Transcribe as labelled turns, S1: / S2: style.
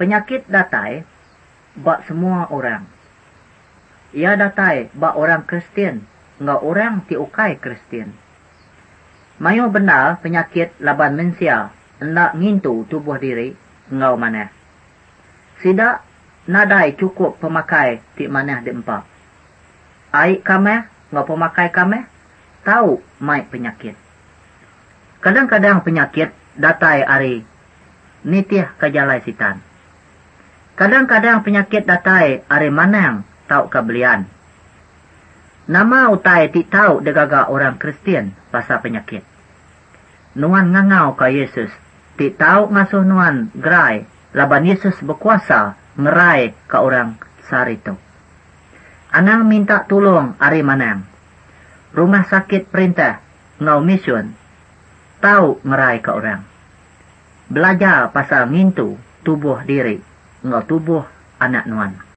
S1: Penyakit datai bak semua orang. Ia datai bak orang Kristian, ngau orang ti ukai Kristian. Mayu benar penyakit laban mensia hendak ngintu tubuh diri ngau maneh. Sidak nadai cukup pemakai ti maneh diempak. Ai kameh ngau pemakai kameh tahu mai penyakit. Kadang-kadang penyakit datai ari nitih kajalai sitan. Kadang-kadang penyakit datai ari manang tau kabelian. Nama utai ti tau degaga orang Kristian pasal penyakit. Nuan ngangau ka Yesus, ti tau ngasuh nuan gerai, laban Yesus berkuasa ngerai ka orang sarito. Anang minta tolong ari manang. Rumah sakit perintah ngau misun, tau ngerai ka orang. Belajar pasal ngintu tubuh diri, ngau tubuh anak nuan.